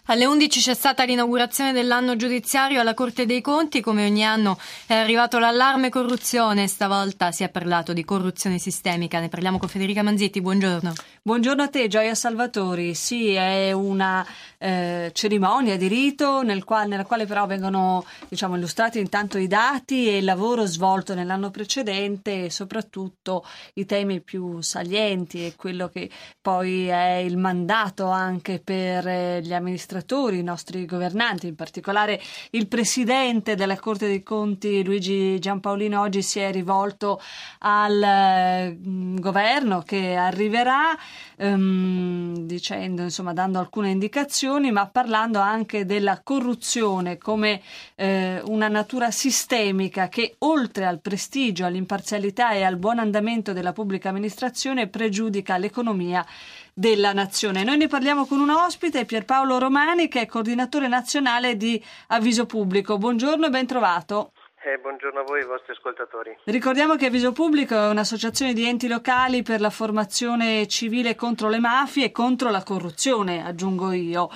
Alle 11 c'è stata l'inaugurazione dell'anno giudiziario alla Corte dei Conti. Come ogni anno è arrivato l'allarme corruzione, stavolta si è parlato di corruzione sistemica. Ne parliamo con Federica Manzitti, buongiorno. Buongiorno a te, Gioia Salvatori. Sì, è una cerimonia di rito nella quale però vengono illustrati intanto i dati e il lavoro svolto nell'anno precedente e soprattutto i temi più salienti e quello che poi è il mandato anche per gli amministratori, i nostri governanti, in particolare il presidente della Corte dei Conti Luigi Giampaolino oggi si è rivolto al governo che arriverà dicendo, dando alcune indicazioni, ma parlando anche della corruzione come una natura sistemica che oltre al prestigio, all'imparzialità e al buon andamento della pubblica amministrazione pregiudica l'economia della nazione. Noi ne parliamo con un ospite, Pierpaolo Romani, che è coordinatore nazionale di Avviso Pubblico. Buongiorno e ben trovato. Buongiorno a voi e ai vostri ascoltatori. Ricordiamo che Avviso Pubblico è un'associazione di enti locali per la formazione civile contro le mafie e contro la corruzione, aggiungo io.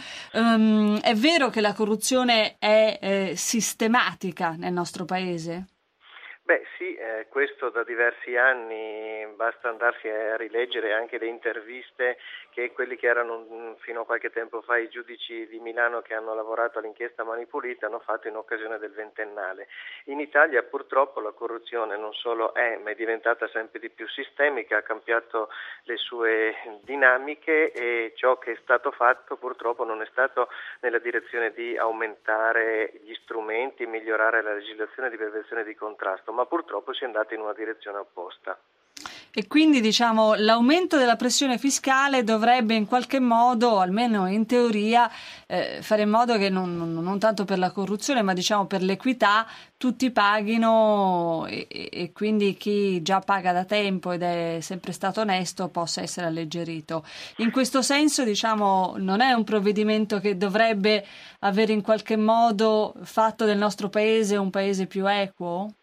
È vero che la corruzione è sistematica nel nostro paese? Beh sì, questo da diversi anni, basta andarsi a rileggere anche le interviste che quelli che erano fino a qualche tempo fa i giudici di Milano che hanno lavorato all'inchiesta Mani Pulite hanno fatto in occasione del ventennale. In Italia purtroppo la corruzione non solo è, ma è diventata sempre di più sistemica, ha cambiato le sue dinamiche e ciò che è stato fatto purtroppo non è stato nella direzione di aumentare gli strumenti, migliorare la legislazione di prevenzione e di contrasto, ma purtroppo si è andata in una direzione opposta. E quindi l'aumento della pressione fiscale dovrebbe in qualche modo, almeno in teoria, fare in modo che non tanto per la corruzione ma per l'equità tutti paghino e quindi chi già paga da tempo ed è sempre stato onesto possa essere alleggerito. In questo senso non è un provvedimento che dovrebbe avere in qualche modo fatto del nostro paese un paese più equo?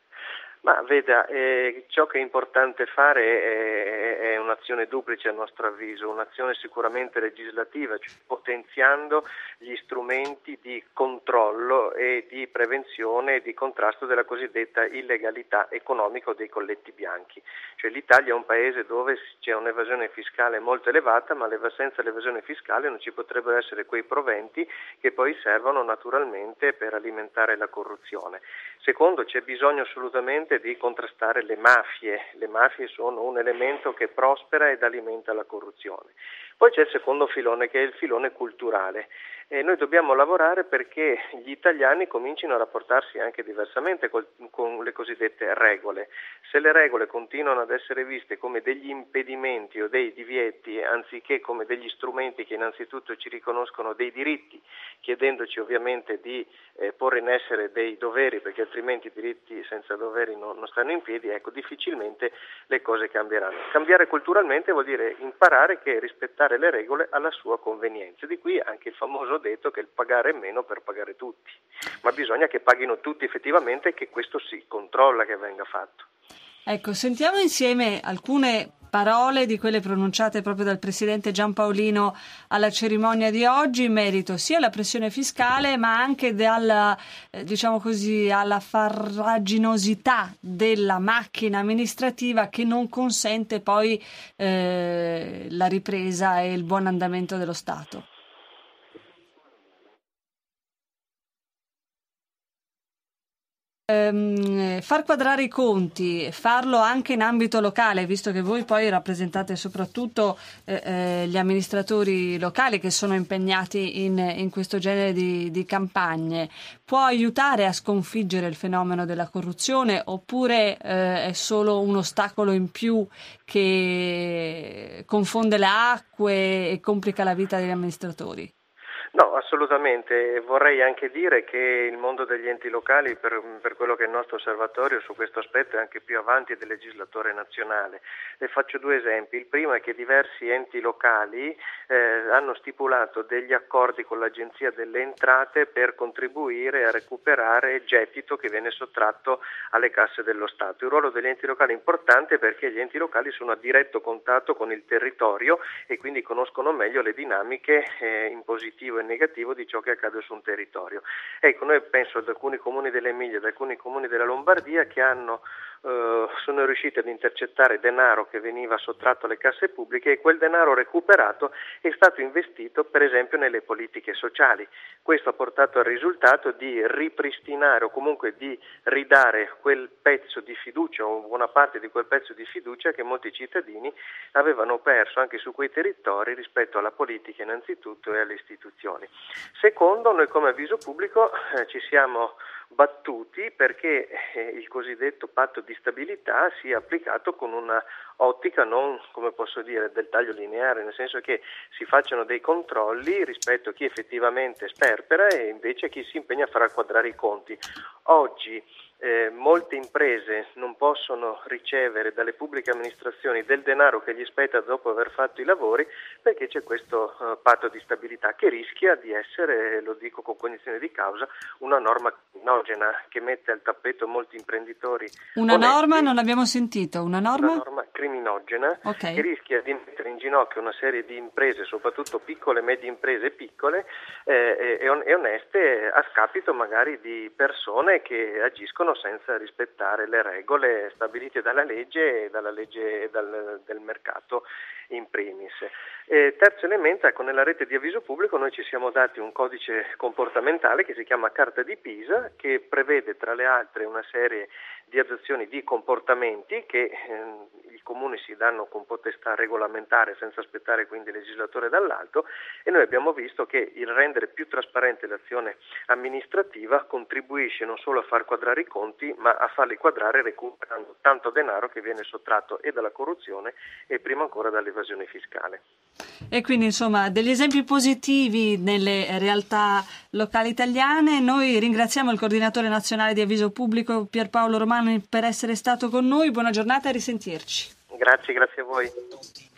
Ma veda, ciò che è importante fare è un'azione duplice a nostro avviso, un'azione sicuramente legislativa, cioè potenziando gli strumenti di controllo e di prevenzione e di contrasto della cosiddetta illegalità economica o dei colletti bianchi. Cioè l'Italia è un paese dove c'è un'evasione fiscale molto elevata, ma senza l'evasione fiscale non ci potrebbero essere quei proventi che poi servono naturalmente per alimentare la corruzione. Secondo, c'è bisogno assolutamente di contrastare le mafie. Le mafie sono un elemento che prospera ed alimenta la corruzione. Poi c'è il secondo filone che è il filone culturale. Noi dobbiamo lavorare perché gli italiani comincino a rapportarsi anche diversamente con le cosiddette regole. Se le regole continuano ad essere viste come degli impedimenti o dei divieti, anziché come degli strumenti che innanzitutto ci riconoscono dei diritti, chiedendoci ovviamente di porre in essere dei doveri, perché altrimenti i diritti senza doveri non stanno in piedi, difficilmente le cose cambieranno. Cambiare culturalmente vuol dire imparare che rispettare le regole alla sua convenienza. Di qui anche il famoso detto che il pagare è meno per pagare tutti, ma bisogna che paghino tutti effettivamente e che questo si controlla che venga fatto. Ecco, sentiamo insieme alcune parole di quelle pronunciate proprio dal presidente Giampaolino alla cerimonia di oggi in merito sia alla pressione fiscale ma anche alla farraginosità della macchina amministrativa che non consente poi la ripresa e il buon andamento dello Stato. Far quadrare i conti, farlo anche in ambito locale, visto che voi poi rappresentate soprattutto gli amministratori locali che sono impegnati in questo genere di campagne, può aiutare a sconfiggere il fenomeno della corruzione oppure è solo un ostacolo in più che confonde le acque e complica la vita degli amministratori? No, assolutamente. Vorrei anche dire che il mondo degli enti locali, per quello che è il nostro osservatorio, su questo aspetto è anche più avanti del legislatore nazionale. Le faccio due esempi. Il primo è che diversi enti locali hanno stipulato degli accordi con l'Agenzia delle Entrate per contribuire a recuperare gettito che viene sottratto alle casse dello Stato. Il ruolo degli enti locali è importante perché gli enti locali sono a diretto contatto con il territorio e quindi conoscono meglio le dinamiche in positivo e negativo di ciò che accade su un territorio. Ecco, noi penso ad alcuni comuni dell'Emilia, ad alcuni comuni della Lombardia che sono riusciti ad intercettare denaro che veniva sottratto alle casse pubbliche, e quel denaro recuperato è stato investito per esempio nelle politiche sociali. Questo ha portato al risultato di ripristinare o comunque di ridare quel pezzo di fiducia o buona parte di quel pezzo di fiducia che molti cittadini avevano perso anche su quei territori rispetto alla politica innanzitutto e alle istituzioni. Secondo, noi come Avviso Pubblico ci siamo battuti perché il cosiddetto patto di stabilità sia applicato con una ottica non, come posso dire, del taglio lineare, nel senso che si facciano dei controlli rispetto a chi effettivamente sperpera e invece a chi si impegna a far quadrare i conti. Oggi molte imprese non possono ricevere dalle pubbliche amministrazioni del denaro che gli spetta dopo aver fatto i lavori perché c'è questo patto di stabilità che rischia di essere, lo dico con cognizione di causa, una norma criminogena che mette al tappeto molti imprenditori. Una norma? Non l'abbiamo sentito. Una norma criminogena, okay, che rischia di mettere in ginocchio una serie di imprese, soprattutto piccole, medie imprese piccole e oneste, a scapito magari di persone che agiscono senza rispettare le regole stabilite dalla legge e del mercato in primis. Terzo elemento, ecco, nella rete di Avviso Pubblico noi ci siamo dati un codice comportamentale che si chiama Carta di Pisa, che prevede tra le altre una serie di adozioni di comportamenti che i comuni si danno con potestà regolamentare senza aspettare quindi il legislatore dall'alto, e noi abbiamo visto che il rendere più trasparente l'azione amministrativa contribuisce non solo a far quadrare i conti ma a farli quadrare recuperando tanto denaro che viene sottratto e dalla corruzione e prima ancora dall'evasione fiscale. E quindi insomma degli esempi positivi nelle realtà locali italiane. Noi ringraziamo il coordinatore nazionale di Avviso Pubblico Pierpaolo Romani per essere stato con noi. Buona giornata e a risentirci. Grazie a voi.